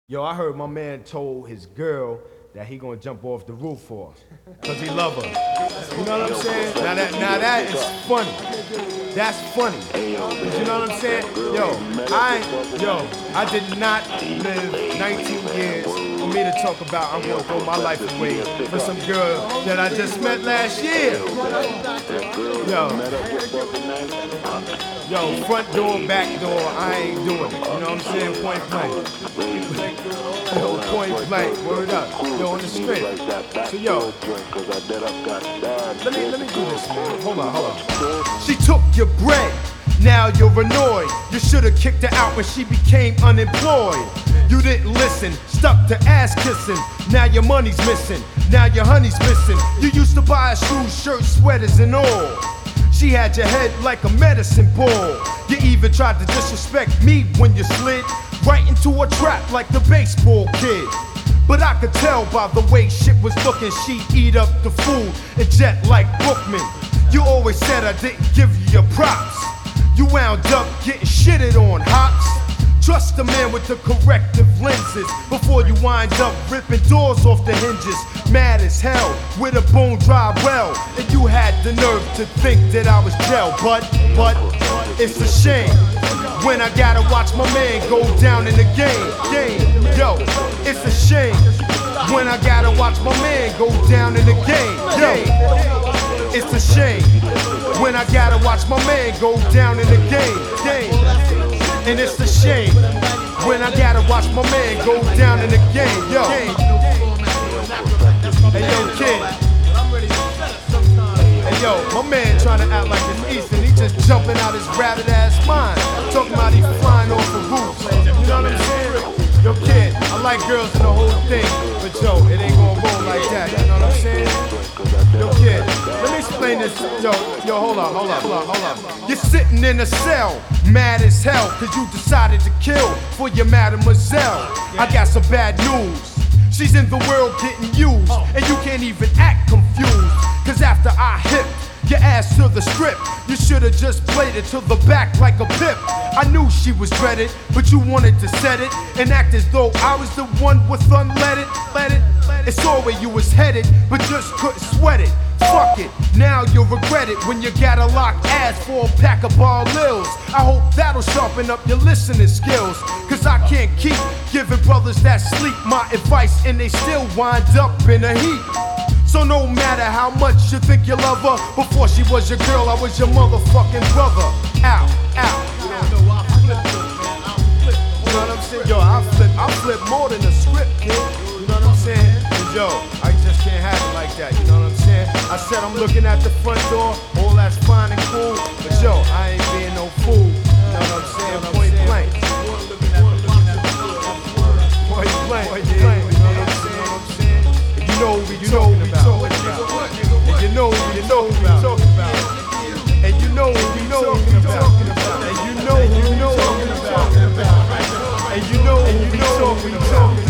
Yo, I heard my man told his girl that he gonna jump off the roof for her, cause he love her. You know what I'm saying? Now that is funny. That's funny. You know what I'm saying? I did not live 19 years for me to talk about I'm gonna throw my life away for some girl that I just met last year. Yo, front door, back door, I ain't doing it. You know what I'm saying? Point blank. Yo, point blank, word up. Yo, on the straight. So yo, let me do this, man. Hold on. She took your bread, now you're annoyed. You should've kicked her out when she became unemployed. You didn't listen, stuck to ass kissing. Now your money's missing, now your honey's missing. You used to buy her shoes, shirts, sweaters, and all. She had your head like a medicine ball. You even tried to disrespect me when you slid right into a trap like the baseball kid. But I could tell by the way shit was looking, she'd eat up the food and jet like Bookman. You always said I didn't give you your props. You wound up getting shitted on, hops. Trust the man with the corrective lenses before you wind up ripping doors off the hinges. Mad as hell with a bone dry well, and you had the nerve to think that I was gel. But it's a shame when I gotta watch my man go down in the game. Yo, it's a shame when I gotta watch my man go down in the game. It's a shame when I gotta watch my man go down in the game. And it's a shame when I gotta watch my man go down in the game. Yo, hey yo, kid. Hey yo, my man trying to act like it's Eastern. He just jumping out his rabbit ass mind, talking about he flying off the roof. You know what I'm saying? Yo, kid, I like girls and the whole thing, but yo, it ain't gonna roll like that. You know what I'm saying? Yo, kid, let me explain this. Yo, hold on. You're sitting in a cell, mad as hell, cause you decided to kill for your mademoiselle. I got some bad news. She's in the world getting used, and you can't even act confused. Cause after I hipped your ass to the strip, you should've just played it to the back like a pip. I knew she was dreaded, but you wanted to set it and act as though I was the one with unleaded. It's all where you was headed, but just couldn't sweat it. Fuck it, now you'll regret it when you gotta lock ass for a pack of ball lils. I hope that'll sharpen up your listening skills, cause I can't keep giving brothers that sleep my advice and they still wind up in a heap. So no matter how much you think you love her, before she was your girl, I was your motherfucking brother. Ow. You know what I'm saying? Yo, I flip more than a script, kid. You know what I'm saying? And yo, I just can't have it like that. You know what I'm saying? I said I'm looking at the front door, all that's fine and cool, but yo, I ain't being no fool. You know what I'm saying? Point blank. Point blank. You know what I'm saying? And you know what we talking about. And you know what we talking about. And you know what we talking about. And you know what we talking about. And you know what we talking about.